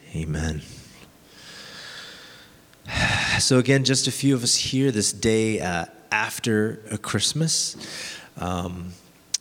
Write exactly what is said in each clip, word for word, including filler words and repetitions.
Amen. So again, just a few of us here this day uh, after uh, Christmas. Um,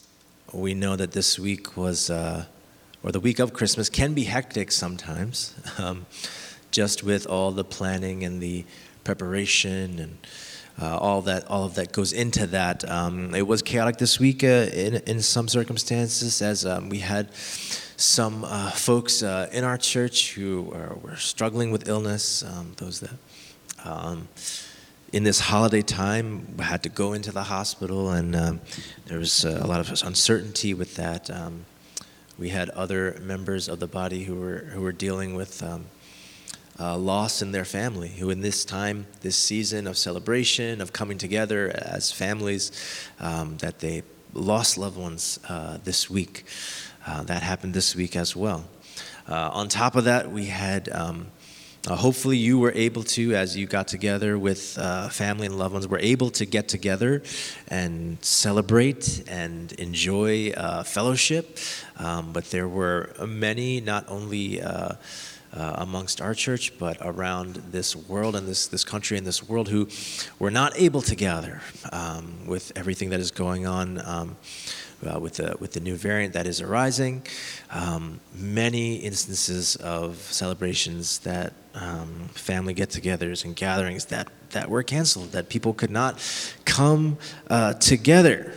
we know that this week was, uh, or the week of Christmas can be hectic sometimes, um, just with all the planning and the preparation and uh, all that, all of that goes into that. Um, it was chaotic this week uh, in in some circumstances, as um, we had some uh, folks uh, in our church who are, were struggling with illness. Um, those that um, in this holiday time had to go into the hospital, and um, there was uh, a lot of uncertainty with that. Um, we had other members of the body who were who were dealing with Um, Uh, loss in their family, who in this time, this season of celebration, of coming together as families, um, that they lost loved ones uh, this week. Uh, that happened this week as well. Uh, on top of that, we had, um, uh, hopefully you were able to, as you got together with uh, family and loved ones, were able to get together and celebrate and enjoy uh, fellowship. Um, but there were many, not only uh, Uh, amongst our church, but around this world and this this country and this world, who were not able to gather um, with everything that is going on um, uh, with the with the new variant that is arising. Um, many instances of celebrations that um, family get-togethers and gatherings that that were canceled, that people could not come uh, together.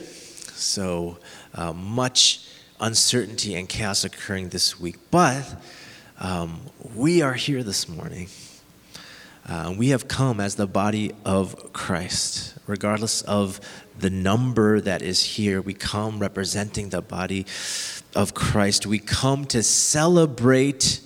So uh, much uncertainty and chaos occurring this week, but Um, we are here this morning. Uh, we have come as the body of Christ. Regardless of the number that is here, we come representing the body of Christ. We come to celebrate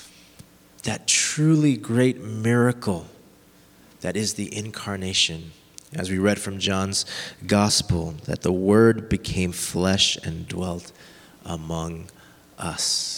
that truly great miracle that is the incarnation. As we read from John's gospel, that the Word became flesh and dwelt among us.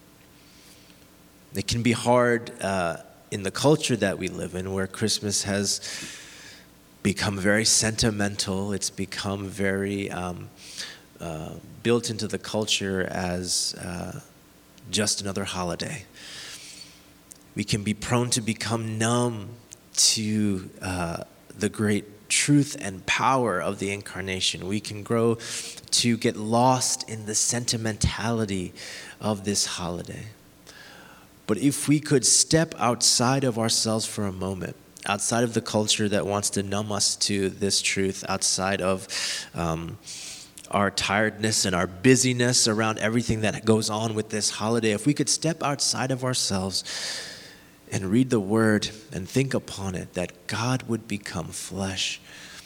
It can be hard uh, in the culture that we live in, where Christmas has become very sentimental. It's become very um, uh, built into the culture as uh, just another holiday. We can be prone to become numb to uh, the great truth and power of the incarnation. We can grow to get lost in the sentimentality of this holiday. But if we could step outside of ourselves for a moment, outside of the culture that wants to numb us to this truth, outside of um, our tiredness and our busyness around everything that goes on with this holiday, if we could step outside of ourselves and read the Word and think upon it, that God would become flesh.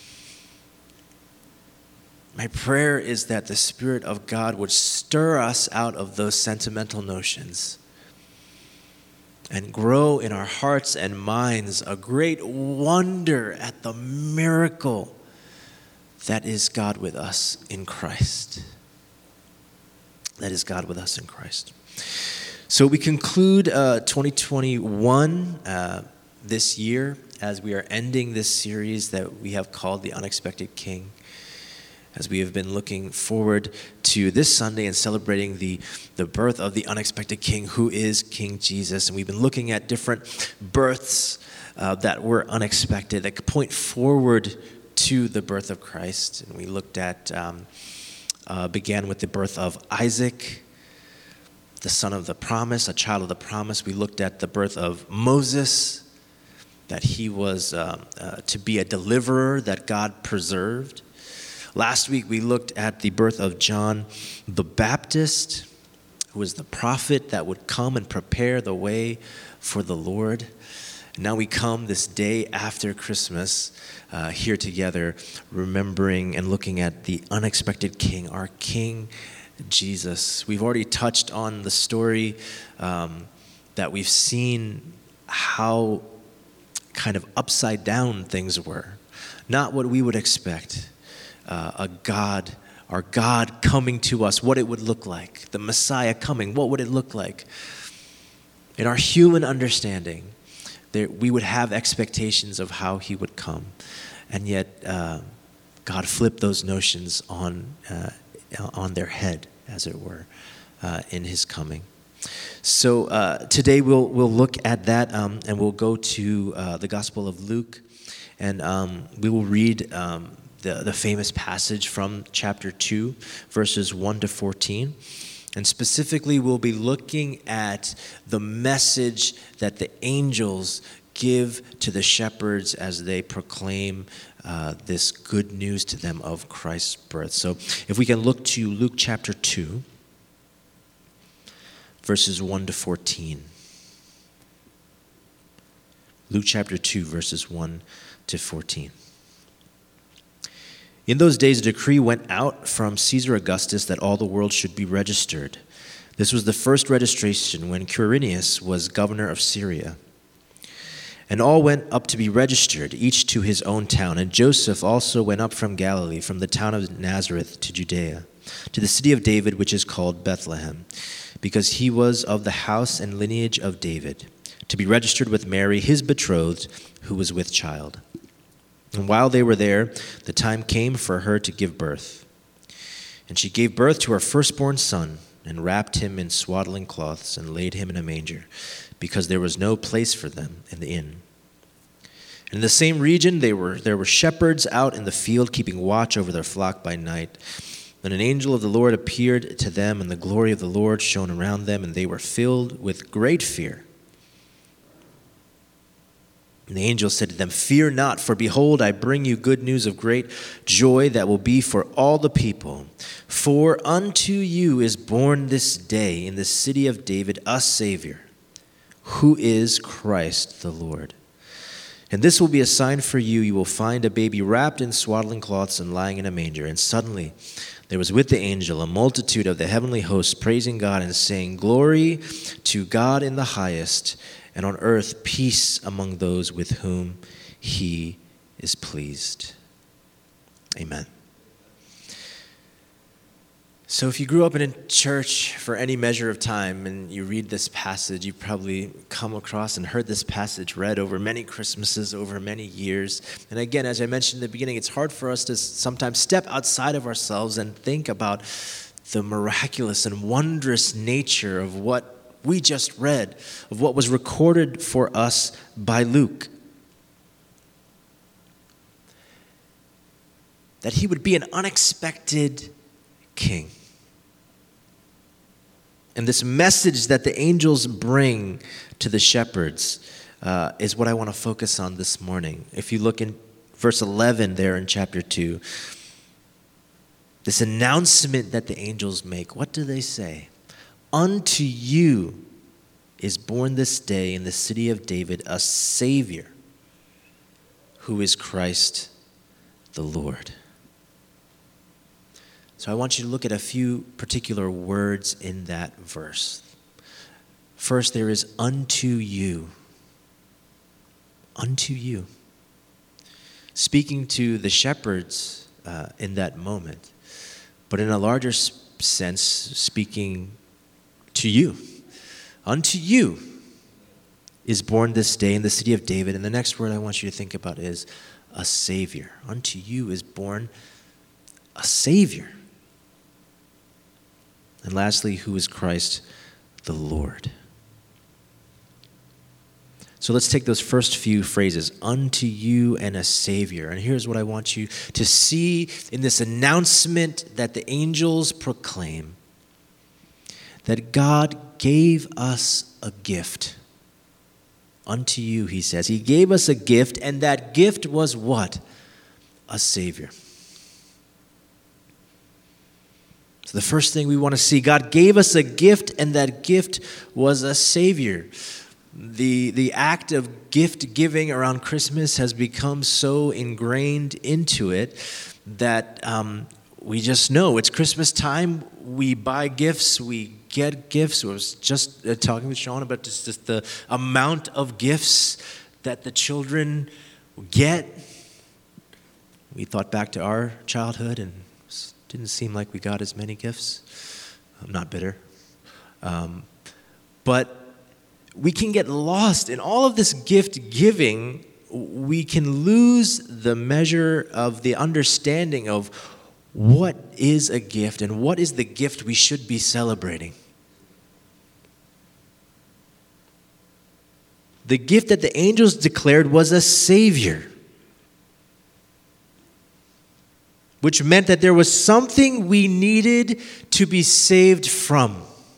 My prayer is that the Spirit of God would stir us out of those sentimental notions and grow in our hearts and minds a great wonder at the miracle that is God with us in Christ. That is God with us in Christ. So we conclude uh, twenty twenty-one uh, this year as we are ending this series that we have called The Unexpected King, as we have been looking forward to this Sunday and celebrating the, the birth of the unexpected King, who is King Jesus. And we've been looking at different births uh, that were unexpected, that point forward to the birth of Christ. And we looked at, um, uh, began with the birth of Isaac, the son of the promise, a child of the promise. We looked at the birth of Moses, that he was um, uh, to be a deliverer that God preserved. Last week, we looked at the birth of John the Baptist, who was the prophet that would come and prepare the way for the Lord. And now we come this day after Christmas uh, here together, remembering and looking at the unexpected King, our King Jesus. We've already touched on the story um, that we've seen how kind of upside down things were. Not what we would expect. Uh, a God, our God coming to us, what it would look like. The Messiah coming, what would it look like? In our human understanding, there, we would have expectations of how he would come. And yet, uh, God flipped those notions on, uh, on their head, as it were, uh, in his coming. So uh, today we'll we'll look at that, um, and we'll go to uh, the Gospel of Luke, and um, we will read um, the the famous passage from chapter two, verses one to fourteen, and specifically we'll be looking at the message that the angels give to the shepherds as they proclaim uh, this good news to them of Christ's birth. So if we can look to Luke chapter two. Verses one to fourteen. Luke chapter two, verses one to fourteen. In those days, a decree went out from Caesar Augustus that all the world should be registered. This was the first registration when Quirinius was governor of Syria. And all went up to be registered, each to his own town. And Joseph also went up from Galilee, from the town of Nazareth to Judea, to the city of David, which is called Bethlehem, because he was of the house and lineage of David, to be registered with Mary, his betrothed, who was with child. And while they were there, the time came for her to give birth. And she gave birth to her firstborn son, and wrapped him in swaddling cloths, and laid him in a manger, because there was no place for them in the inn. And in the same region they were, there were shepherds out in the field, keeping watch over their flock by night. Then an angel of the Lord appeared to them, and the glory of the Lord shone around them, and they were filled with great fear. And the angel said to them, "Fear not, for behold, I bring you good news of great joy that will be for all the people. For unto you is born this day in the city of David a Savior, who is Christ the Lord. And this will be a sign for you. You will find a baby wrapped in swaddling cloths and lying in a manger." And suddenly there was with the angel a multitude of the heavenly hosts praising God and saying, "Glory to God in the highest, and on earth peace among those with whom he is pleased." Amen. So if you grew up in a church for any measure of time and you read this passage, you've probably come across and heard this passage read over many Christmases, over many years. And again, as I mentioned in the beginning, it's hard for us to sometimes step outside of ourselves and think about the miraculous and wondrous nature of what we just read, of what was recorded for us by Luke. That he would be an unexpected king. And this message that the angels bring to the shepherds uh, is what I want to focus on this morning. If you look in verse eleven there in chapter two, this announcement that the angels make, what do they say? "Unto you is born this day in the city of David a Savior, who is Christ the Lord." So I want you to look at a few particular words in that verse. First, there is "unto you." Unto you. Speaking to the shepherds uh, in that moment, but in a larger sense, speaking to you. Unto you is born this day in the city of David. And the next word I want you to think about is a Savior. Unto you is born a Savior. And lastly, who is Christ the Lord? So let's take those first few phrases, "unto you and a Savior." And here's what I want you to see in this announcement that the angels proclaim. That God gave us a gift. Unto you, he says. He gave us a gift, and that gift was what? A Savior. So the first thing we want to see, God gave us a gift, and that gift was a Savior. The, the act of gift giving around Christmas has become so ingrained into it that um, we just know it's Christmas time. We buy gifts, we get gifts. I was just uh, talking with Sean about just, just the amount of gifts that the children get. We thought back to our childhood and didn't seem like we got as many gifts. I'm not bitter. Um, but we can get lost in all of this gift giving. We can lose the measure of the understanding of what is a gift and what is the gift we should be celebrating. The gift that the angels declared was a Savior, which meant that there was something we needed to be saved from.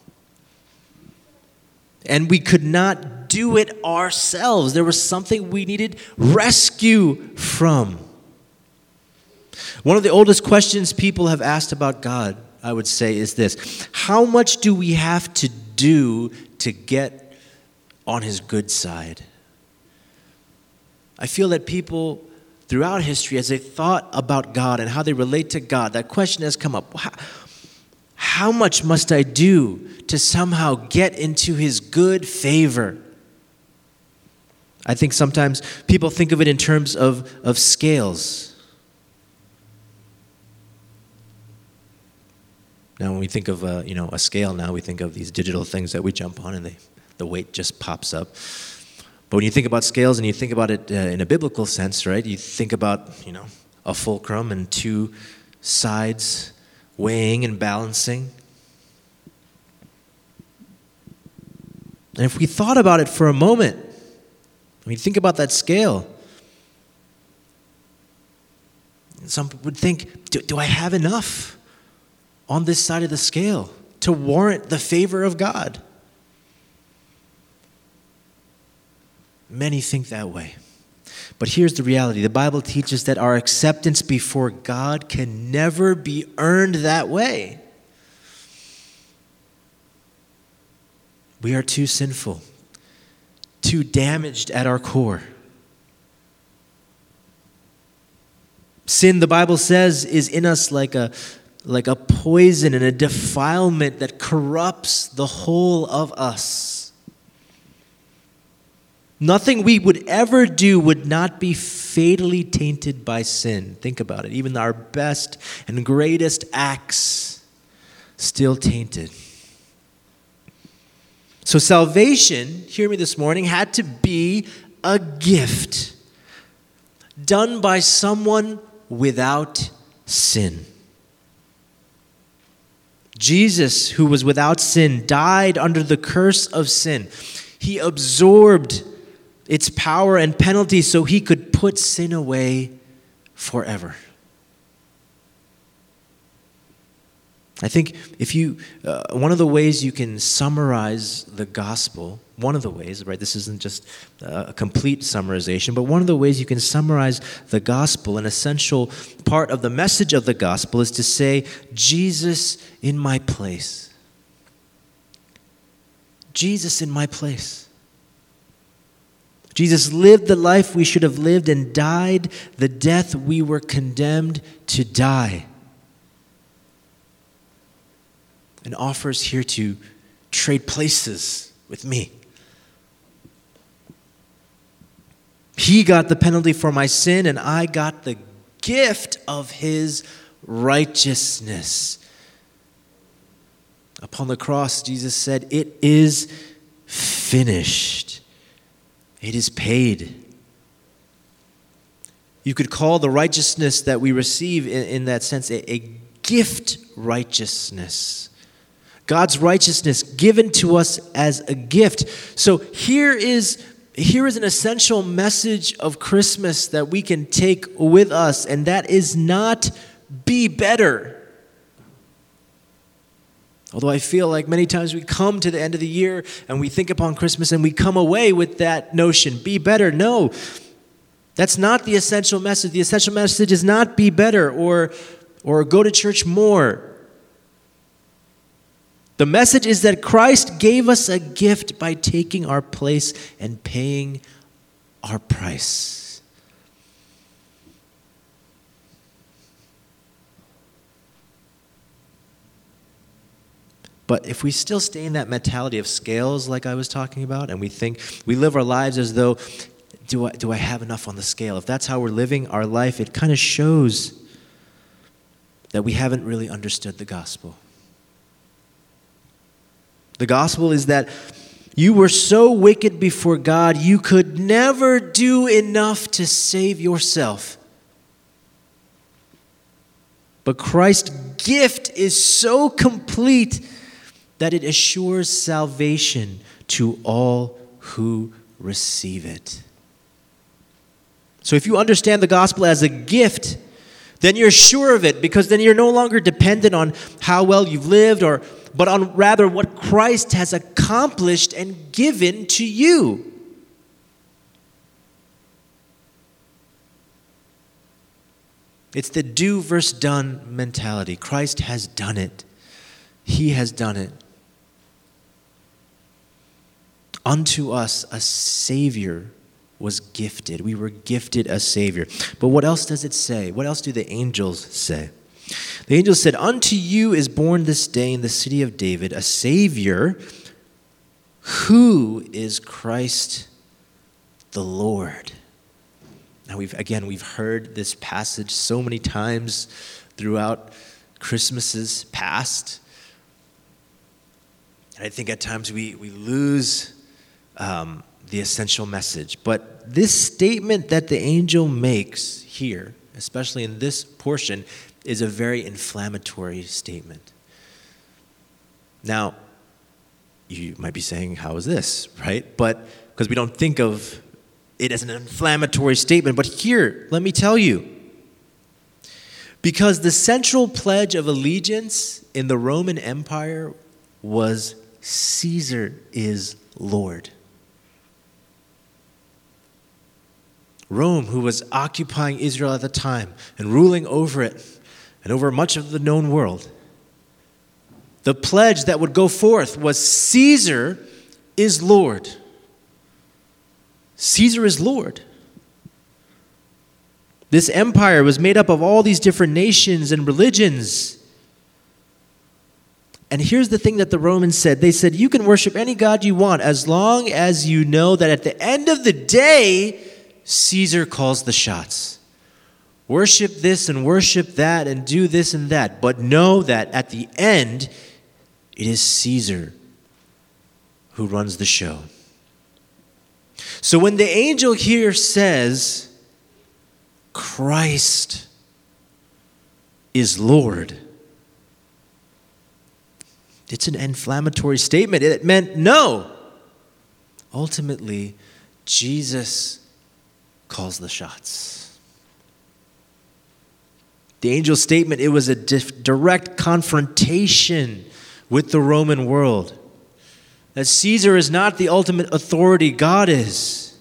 And we could not do it ourselves. There was something we needed rescue from. One of the oldest questions people have asked about God, I would say, is this: how much do we have to do to get on his good side? I feel that people throughout history, as they thought about God and how they relate to God, that question has come up. How, how much must I do to somehow get into his good favor? I think sometimes people think of it in terms of, of scales. Now, when we think of uh, you know a scale now, we think of these digital things that we jump on and they, the weight just pops up. But when you think about scales and you think about it uh, in a biblical sense, right, you think about, you know, a fulcrum and two sides weighing and balancing. And if we thought about it for a moment, I mean, think about that scale. Some people would think, do, do I have enough on this side of the scale to warrant the favor of God? Many think that way. But here's the reality. The Bible teaches that our acceptance before God can never be earned that way. We are too sinful, too damaged at our core. Sin, the Bible says, is in us like a, like a poison and a defilement that corrupts the whole of us. Nothing we would ever do would not be fatally tainted by sin. Think about it. Even our best and greatest acts still tainted. So salvation, hear me this morning, had to be a gift done by someone without sin. Jesus, who was without sin, died under the curse of sin. He absorbed its power and penalty so he could put sin away forever. I think if you, uh, one of the ways you can summarize the gospel, one of the ways, right, this isn't just a complete summarization, but one of the ways you can summarize the gospel, an essential part of the message of the gospel is to say, Jesus in my place. Jesus in my place. Jesus lived the life we should have lived and died the death we were condemned to die. And offers here to trade places with me. He got the penalty for my sin, and I got the gift of his righteousness. Upon the cross, Jesus said, "It is finished. It is paid." You could call the righteousness that we receive in, in that sense a, a gift righteousness. God's righteousness given to us as a gift. So here is, here is an essential message of Christmas that we can take with us, and that is not be better. Although I feel like many times we come to the end of the year and we think upon Christmas and we come away with that notion, be better. No, that's not the essential message. The essential message is not be better or, or go to church more. The message is that Christ gave us a gift by taking our place and paying our price. But if we still stay in that mentality of scales like I was talking about, and we think, we live our lives as though, do I, do I have enough on the scale? If that's how we're living our life, it kind of shows that we haven't really understood the gospel. The gospel is that you were so wicked before God, you could never do enough to save yourself. But Christ's gift is so complete that it assures salvation to all who receive it. So if you understand the gospel as a gift, then you're sure of it, because then you're no longer dependent on how well you've lived, or but on rather what Christ has accomplished and given to you. It's the do versus done mentality. Christ has done it. He has done it. Unto us a Savior was gifted. We were gifted a Savior. But what else does it say? What else do the angels say? The angels said, unto you is born this day in the city of David a Savior, who is Christ the Lord. Now, we've again, we've heard this passage so many times throughout Christmases past. And I think at times we, we lose um, the essential message. But this statement that the angel makes here, especially in this portion, is a very inflammatory statement. Now, you might be saying, how is this, right? But because we don't think of it as an inflammatory statement. But here, let me tell you. Because the central pledge of allegiance in the Roman Empire was Caesar is Lord. Rome, who was occupying Israel at the time and ruling over it and over much of the known world, the pledge that would go forth was Caesar is Lord. Caesar is Lord. This empire was made up of all these different nations and religions. And here's the thing that the Romans said. They said, you can worship any god you want as long as you know that at the end of the day, Caesar calls the shots. Worship this and worship that and do this and that. But know that at the end, it is Caesar who runs the show. So when the angel here says, Christ is Lord, it's an inflammatory statement. It meant no. Ultimately, Jesus calls the shots. The angel's statement, it was a dif- direct confrontation with the Roman world. That Caesar is not the ultimate authority, God is.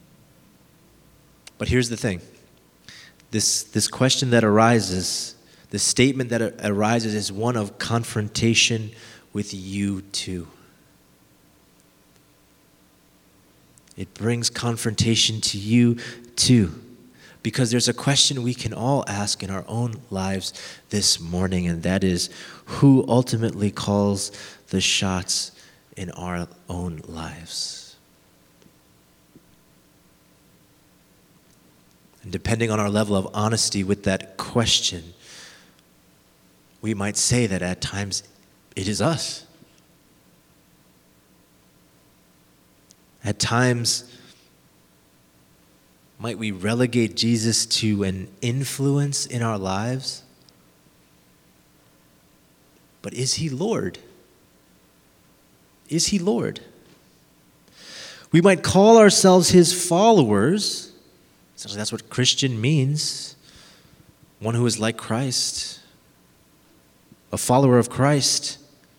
But here's the thing. This, this question that arises, the statement that arises is one of confrontation with you too. It brings confrontation to you too. Because there's a question we can all ask in our own lives this morning, and that is, who ultimately calls the shots in our own lives? And depending on our level of honesty with that question, we might say that at times it is us. At times, might we relegate Jesus to an influence in our lives? But is he Lord? Is he Lord? We might call ourselves his followers. Essentially, that's what Christian means. One who is like Christ. A follower of Christ.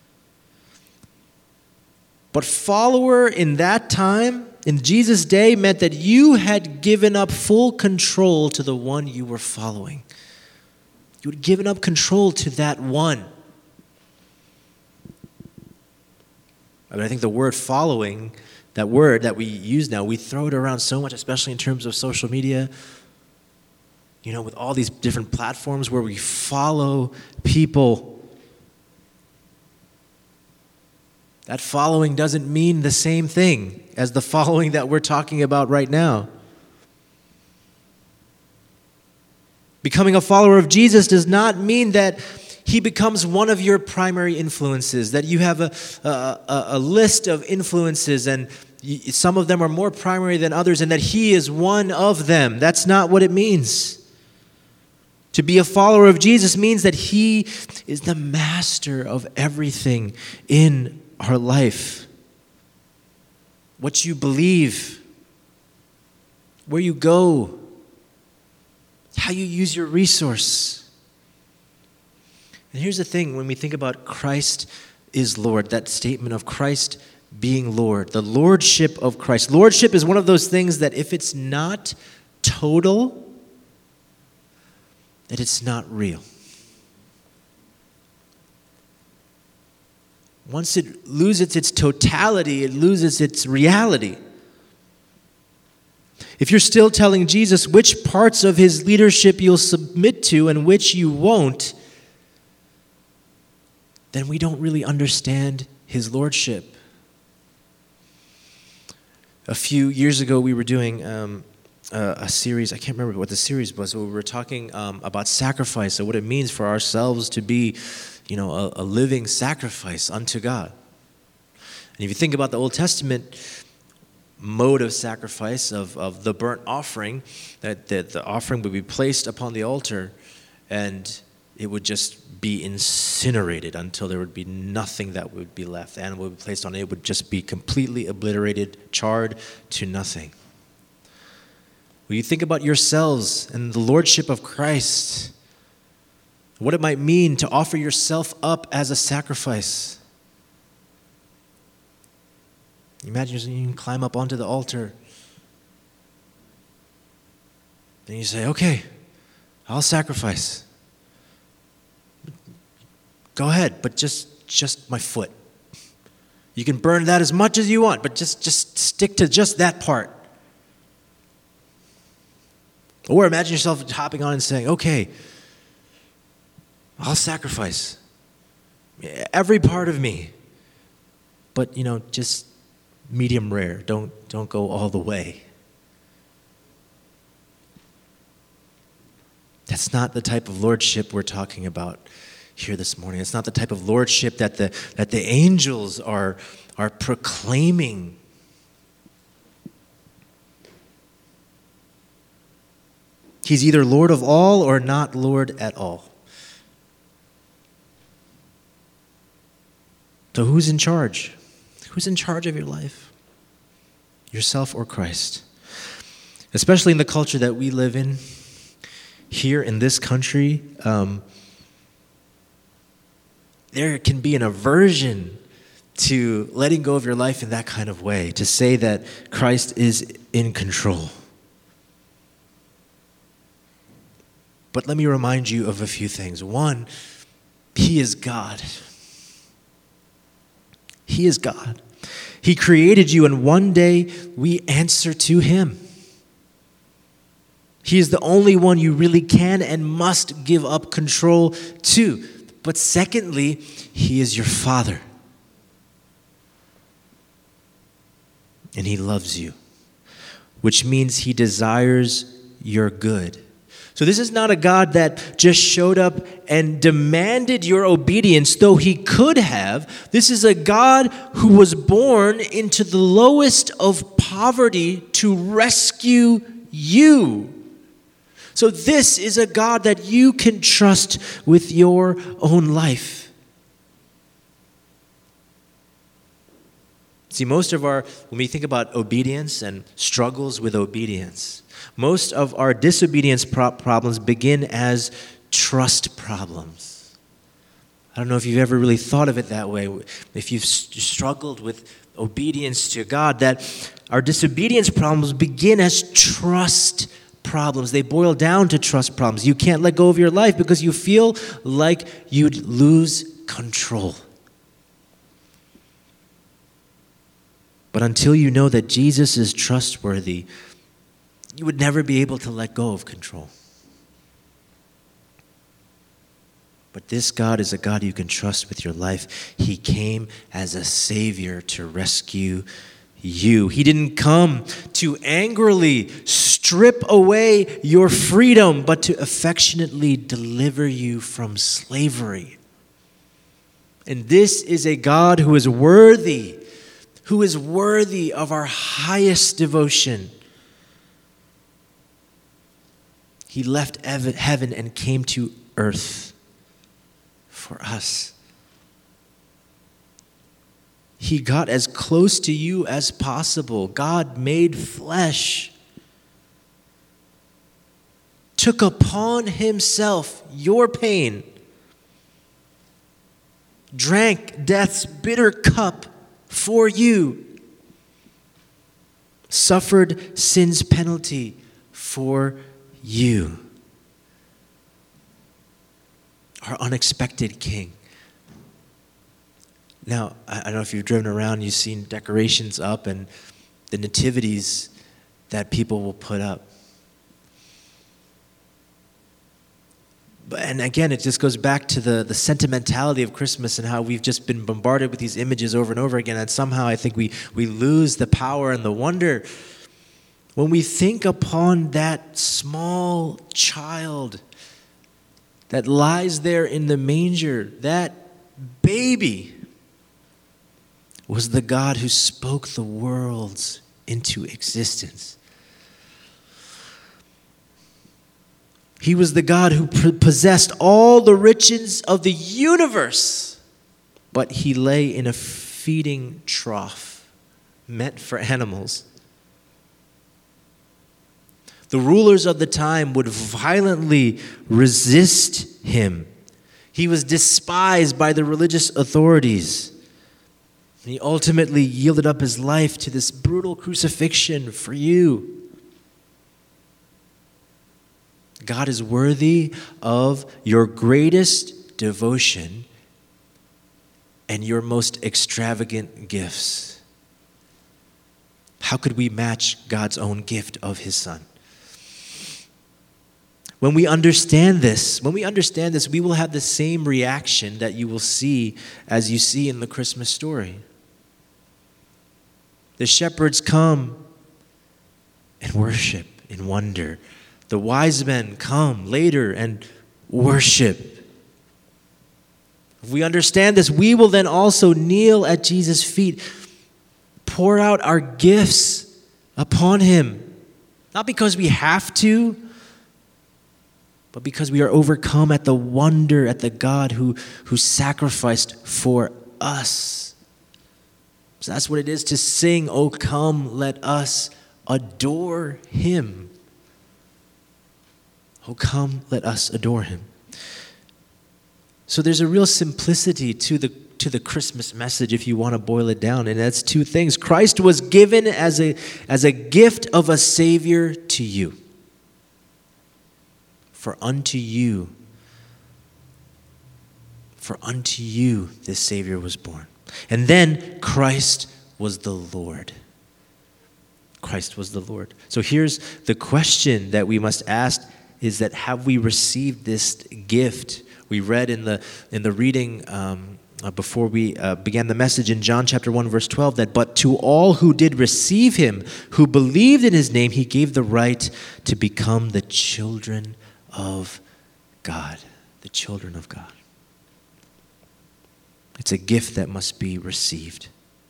But follower in that time, in Jesus' day, meant that you had given up full control to the one you were following. You had given up control to that one. I mean, I think the word following, that word that we use now, we throw it around so much, especially in terms of social media. You know, with all these different platforms where we follow people. That following doesn't mean the same thing as the following that we're talking about right now. Becoming a follower of Jesus does not mean that he becomes one of your primary influences, that you have a, a, a list of influences and some of them are more primary than others, and that he is one of them. That's not what it means. To be a follower of Jesus means that he is the master of everything in our life. What you believe, where you go, how you use your resource. And here's the thing, when we think about Christ is Lord, that statement of Christ being Lord, the lordship of Christ. Lordship is one of those things that if it's not total, that it's not real. Once it loses its totality, it loses its reality. If you're still telling Jesus which parts of his leadership you'll submit to and which you won't, then we don't really understand his lordship. A few years ago, we were doing um, a, a series, I can't remember what the series was, but we were talking um, about sacrifice and what it means for ourselves to be, you know, a, a living sacrifice unto God. And if you think about the Old Testament mode of sacrifice, of, of the burnt offering, that, that the offering would be placed upon the altar and it would just be incinerated until there would be nothing that would be left. The animal would be placed on it. It would just be completely obliterated, charred to nothing. When you think about yourselves and the lordship of Christ, what it might mean to offer yourself up as a sacrifice. Imagine you can climb up onto the altar and you say, okay, I'll sacrifice. Go ahead, but just, just my foot. You can burn that as much as you want, but just, just stick to just that part. Or imagine yourself hopping on and saying, okay, I'll sacrifice every part of me, but, you know, just medium rare. Don't, don't go all the way. That's not the type of lordship we're talking about here this morning. It's not the type of lordship that the that the angels are are proclaiming. He's either Lord of all or not Lord at all. So who's in charge? Who's in charge of your life? Yourself or Christ? Especially in the culture that we live in, here in this country, um, there can be an aversion to letting go of your life in that kind of way, to say that Christ is in control. But let me remind you of a few things. One, he is God. He is God. He created you, and one day we answer to him. He is the only one you really can and must give up control to. But secondly, he is your Father. And he loves you, which means he desires your good. So this is not a God that just showed up and demanded your obedience, though he could have. This is a God who was born into the lowest of poverty to rescue you. So this is a God that you can trust with your own life. See, most of our, when we think about obedience and struggles with obedience, most of our disobedience pro- problems begin as trust problems. I don't know if you've ever really thought of it that way. If you've struggled with obedience to God, that our disobedience problems begin as trust problems. They boil down to trust problems. You can't let go of your life because you feel like you'd lose control. But until you know that Jesus is trustworthy, you would never be able to let go of control. But this God is a God you can trust with your life. He came as a Savior to rescue you. He didn't come to angrily strip away your freedom, but to affectionately deliver you from slavery. And this is a God who is worthy, who is worthy of our highest devotion. He left heaven and came to earth for us. He got as close to you as possible. God made flesh took upon himself your pain, drank death's bitter cup for you, suffered sin's penalty for you. Our unexpected King. Now, I don't know if you've driven around, you've seen decorations up and the nativities that people will put up. But, and again, it just goes back to the, the sentimentality of Christmas and how we've just been bombarded with these images over and over again. And somehow I think we, we lose the power and the wonder when we think upon that small child that lies there in the manger. That baby was the God who spoke the worlds into existence. He was the God who possessed all the riches of the universe, but he lay in a feeding trough meant for animals. The rulers of the time would violently resist him. He was despised by the religious authorities. He ultimately yielded up his life to this brutal crucifixion for you. God is worthy of your greatest devotion and your most extravagant gifts. How could we match God's own gift of his Son? When we understand this, when we understand this, we will have the same reaction that you will see as you see in the Christmas story. The shepherds come and worship in wonder. The wise men come later and worship. If we understand this, we will then also kneel at Jesus' feet, pour out our gifts upon him. Not because we have to, but because we are overcome at the wonder at the God who, who sacrificed for us. So that's what it is to sing, "Oh come, let us adore him." Oh come, let us adore him. So there's a real simplicity to the to the Christmas message if you want to boil it down, and that's two things. Christ was given as a as a gift of a Savior to you. For unto you, for unto you this Savior was born. And then Christ was the Lord. Christ was the Lord. So here's the question that we must ask is that have we received this gift? We read in the in the reading um, uh, before we uh, began the message in John chapter one verse twelve that but to all who did receive him, who believed in his name, he gave the right to become the children of God. The children of God. It's a gift that must be received.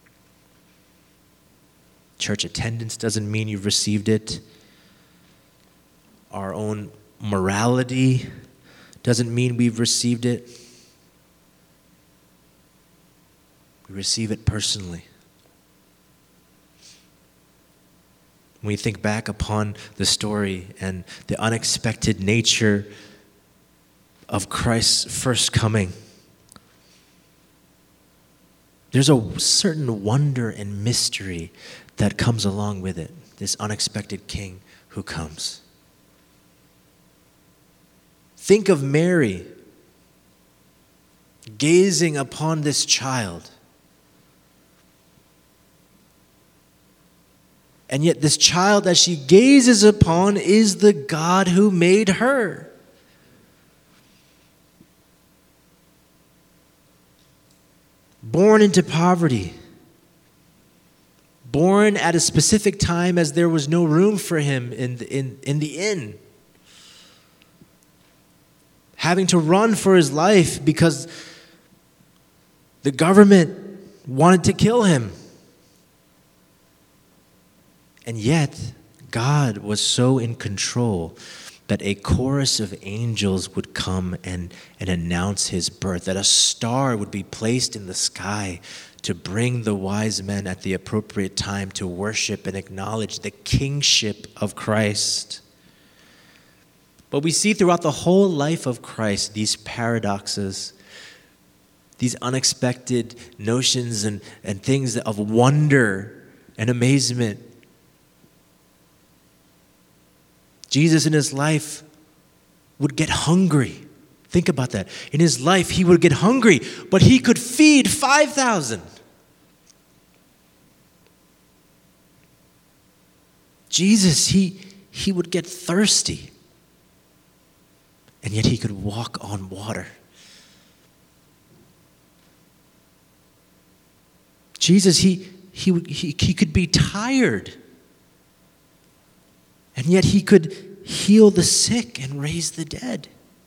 Church attendance doesn't mean you've received it. Our own morality doesn't mean we've received it. We receive it personally. When we think back upon the story and the unexpected nature of Christ's first coming, there's a certain wonder and mystery that comes along with it, this unexpected King who comes. Think of Mary gazing upon this child. And yet this child that she gazes upon is the God who made her. Born into poverty. Born at a specific time as there was no room for him in the, in, in the inn. Having to run for his life because the government wanted to kill him. And yet, God was so in control that a chorus of angels would come and, and announce his birth, that a star would be placed in the sky to bring the wise men at the appropriate time to worship and acknowledge the kingship of Christ. But we see throughout the whole life of Christ these paradoxes, these unexpected notions and, and things of wonder and amazement. Jesus in his life would get hungry. Think about that. In his life, he would get hungry, but he could feed five thousand. Jesus, he, he would get thirsty, and yet he could walk on water. Jesus, he, he, he, he could be tired, and yet he could heal the sick and raise the dead.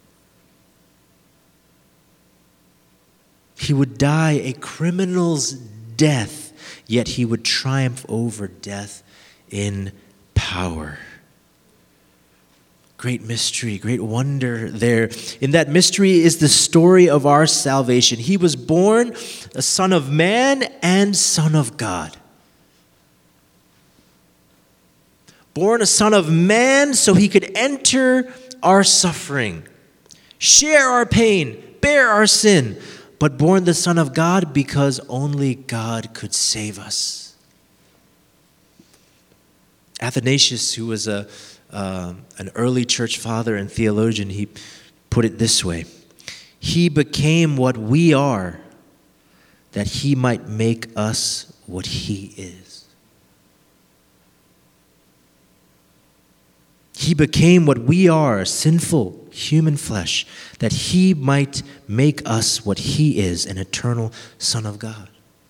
He would die a criminal's death, yet he would triumph over death in power. Great mystery, great wonder there. In that mystery is the story of our salvation. He was born a son of man and son of God. Born a son of man so he could enter our suffering, share our pain, bear our sin, but born the Son of God because only God could save us. Athanasius, who was a uh, an early church father and theologian, he put it this way: he became what we are, that he might make us what he is. He became what we are, sinful human flesh, that he might make us what he is, an eternal Son of God.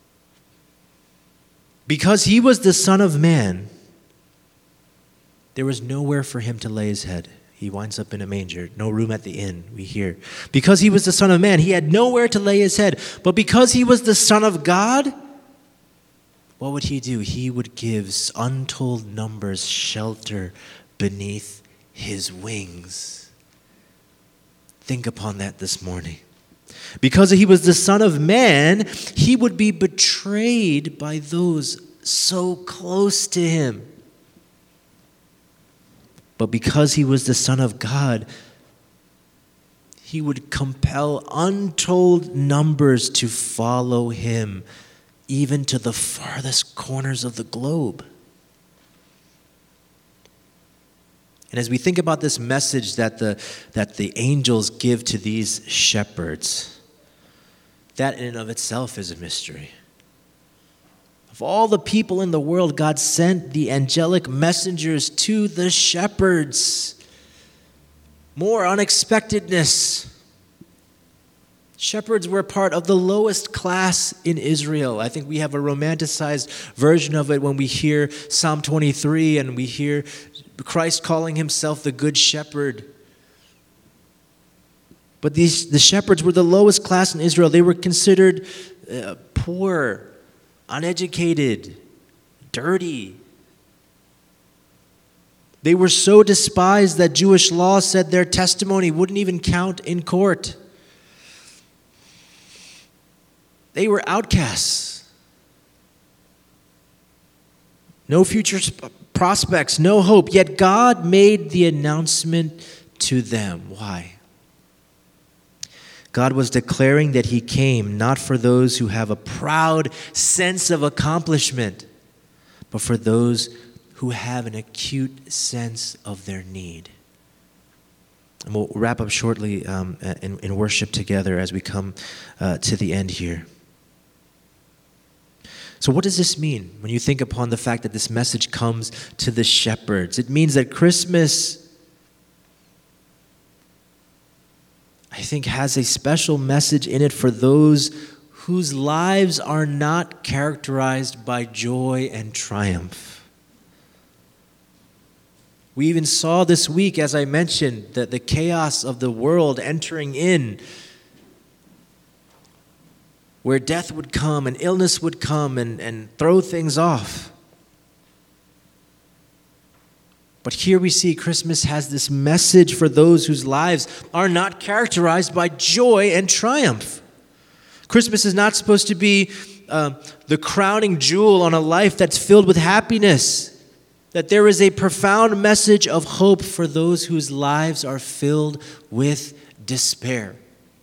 Because he was the Son of Man, there was nowhere for him to lay his head. He winds up in a manger, no room at the inn, we hear. Because he was the Son of Man, he had nowhere to lay his head. But because he was the Son of God, what would he do? He would give untold numbers shelter beneath his wings. Think upon that this morning. Because he was the Son of Man, he would be betrayed by those so close to him. But because he was the Son of God, he would compel untold numbers to follow him, even to the farthest corners of the globe. And as we think about this message that the, that the angels give to these shepherds, that in and of itself is a mystery. Of all the people in the world, God sent the angelic messengers to the shepherds. More unexpectedness. Shepherds were part of the lowest class in Israel. I think we have a romanticized version of it when we hear Psalm twenty-three and we hear Christ calling himself the Good Shepherd. But these the shepherds were the lowest class in Israel. They were considered uh, poor, uneducated, dirty. They were so despised that Jewish law said their testimony wouldn't even count in court. They were outcasts. No future prospects, no hope. Yet God made the announcement to them. Why? God was declaring that he came not for those who have a proud sense of accomplishment, but for those who have an acute sense of their need. And we'll wrap up shortly um, in, in worship together as we come uh, to the end here. So what does this mean when you think upon the fact that this message comes to the shepherds? It means that Christmas, I think, has a special message in it for those whose lives are not characterized by joy and triumph. We even saw this week, as I mentioned, that the chaos of the world entering in, where death would come and illness would come and, and throw things off. But here we see Christmas has this message for those whose lives are not characterized by joy and triumph. Christmas is not supposed to be uh, the crowning jewel on a life that's filled with happiness. that there is a profound message of hope for those whose lives are filled with despair.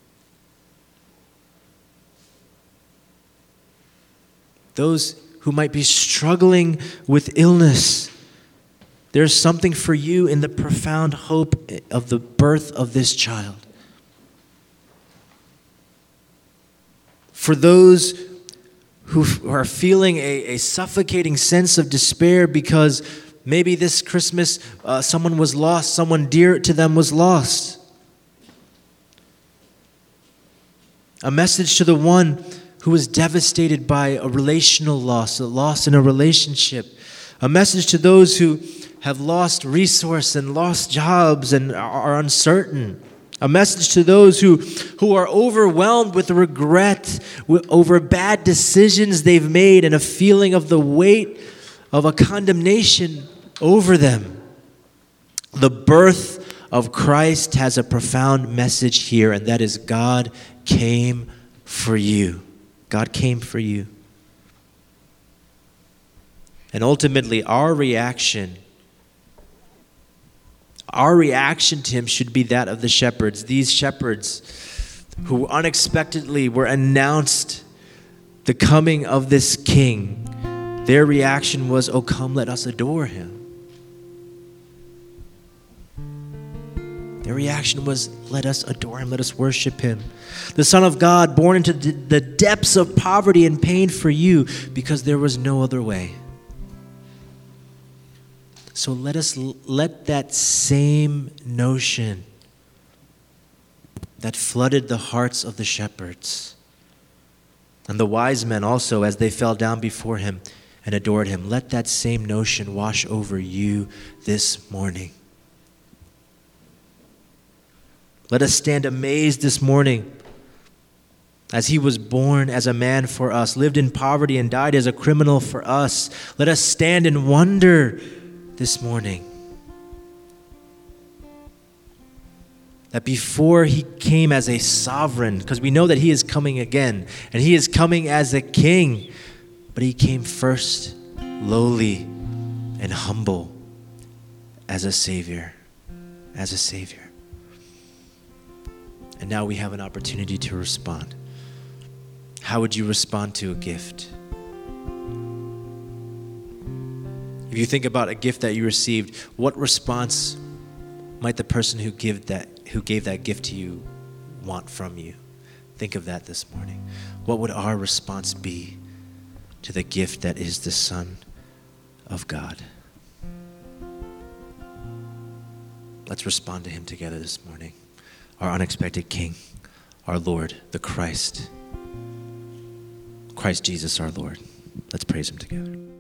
Those who might be struggling with illness, there's something for you in the profound hope of the birth of this child. For those who are feeling a, a suffocating sense of despair because maybe this Christmas uh, someone was lost, someone dear to them was lost. A message to the one who was devastated by a relational loss, a loss in a relationship. A message to those who have lost resource and lost jobs and are uncertain. A message to those who, who are overwhelmed with regret over bad decisions they've made and a feeling of the weight of a condemnation over them. The birth of Christ has a profound message here, and that is God came for you. God came for you. And ultimately, our reaction, our reaction to him should be that of the shepherds. These shepherds who unexpectedly were announced the coming of this king, their reaction was, "Oh, come, let us adore him." Their reaction was, "Let us adore him, let us worship him." The Son of God born into the depths of poverty and pain for you because there was no other way. So let us let that same notion that flooded the hearts of the shepherds and the wise men also as they fell down before him and adored him, let that same notion wash over you this morning. Let us stand amazed this morning as he was born as a man for us, lived in poverty and died as a criminal for us. Let us stand in wonder this morning that before he came as a sovereign, because we know that he is coming again, and he is coming as a king, but he came first lowly and humble as a savior, as a savior. And now we have an opportunity to respond. How would you respond to a gift? If you think about a gift that you received, what response might the person who gave that who gave that gift to you want from you? Think of that this morning. What would our response be to the gift that is the Son of God? Let's respond to him together this morning. Our unexpected King, our Lord, the Christ. Christ Jesus our Lord. Let's praise him together.